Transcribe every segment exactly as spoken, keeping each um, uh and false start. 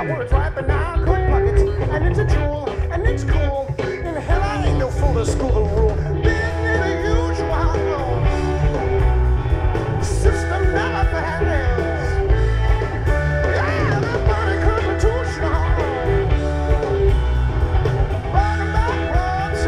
Well, it's ripe and now good pockets, and it's a jewel, and it's cool. In hell, I ain't no fool to school the rule. Been in the usual system never fails. Yeah, the money constitution. Bargain backwards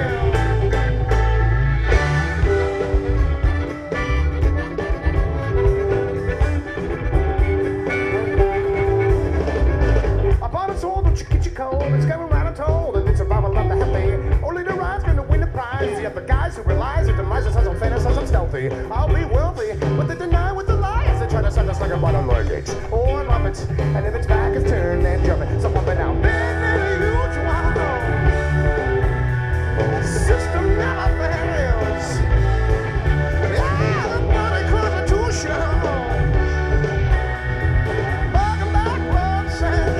I bought a soul, but you get your cold. It's coming right and told, and it's a Bible of the happy. Only the ride's gonna win the prize. The other guys who relies and demises us on fantasies I'm stealthy. I'll be wealthy, but they deny with the lies. They try to send us like a bottom luggage or muppets. And if it's back, it's turned and jumping. So pump it out. Been in the usual system never fails. Yeah, the money constitution. Bargain backwards and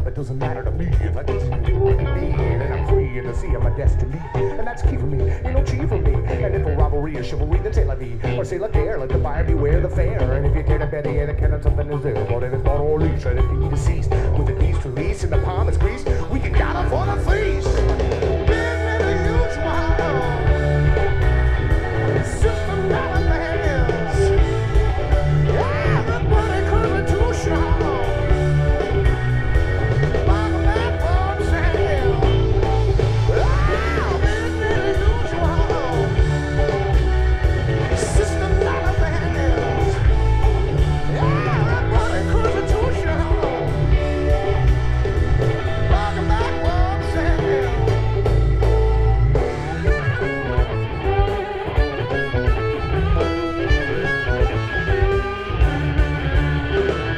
it doesn't matter to me. If I get to do what I need, and I'm free in the sea of my destiny. And that's key for me, ain't no cheat for me. And if a rivalry is chivalry, then say la vie. Or say la guerre, let the buyer beware the fair. And if you take a betty and a cannon, something is there. But if it's not all leash, and if you need a cease, with the knees to lease and the palm is greased, we can gather for the feast.